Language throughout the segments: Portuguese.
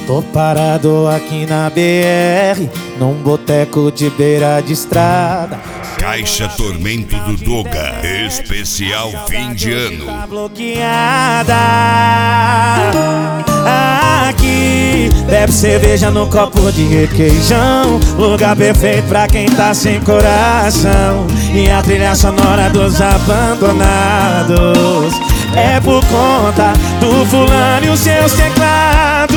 Tô parado aqui na BR, num boteco de beira de estrada. Caixa Tormento do Doga, especial fim de ano. Tá bloqueada. Aqui bebe cerveja no copo de requeijão, lugar perfeito pra quem tá sem coração. E a trilha sonora dos abandonados é por conta do fulano e os seus teclados.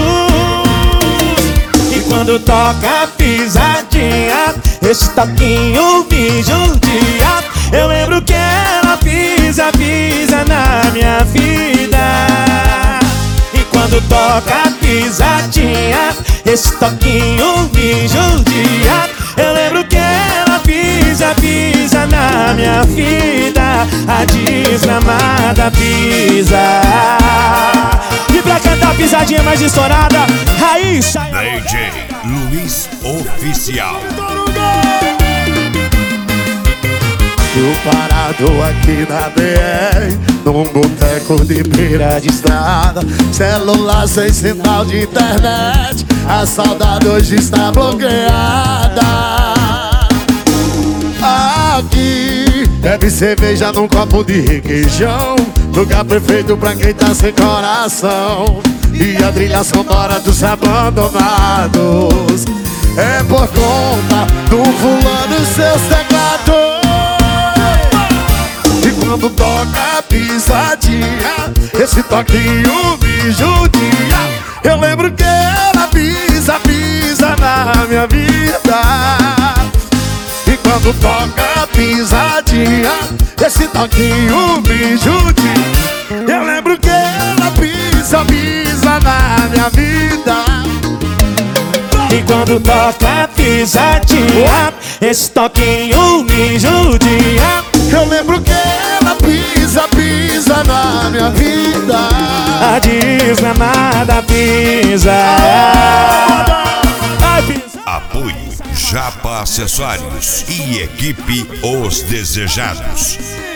E quando toca a pisadinha, esse toquinho me judia. Eu lembro que ela pisa na minha vida. E quando toca a pisadinha, esse toquinho me judia. Eu lembro que ela pisa na minha vida. A desgramada pisa. E pra cantar a pisadinha mais estourada, Raíssa DJ Luiz Oficial. Eu parado aqui na BR, num boteco de beira de estrada. Celular sem sinal de internet, a saudade hoje está bloqueada. Aqui bebe cerveja num copo de requeijão, lugar perfeito pra quem tá sem coração. E a trilha sonora dos abandonados é por conta do fulano e seus teclados. E quando toca a pisadinha, esse toquinho me judia. Eu lembro que ela pisa na minha vida. E quando toca a pisadinha, esse toquinho me judia. Eu lembro que ela pisa na minha vida. E quando toca a pisadinha, esse toquinho me judia. Eu lembro que ela pisa na minha vida. A desgramada pisa. Apoio Japa Acessórios e equipe Os Desejados.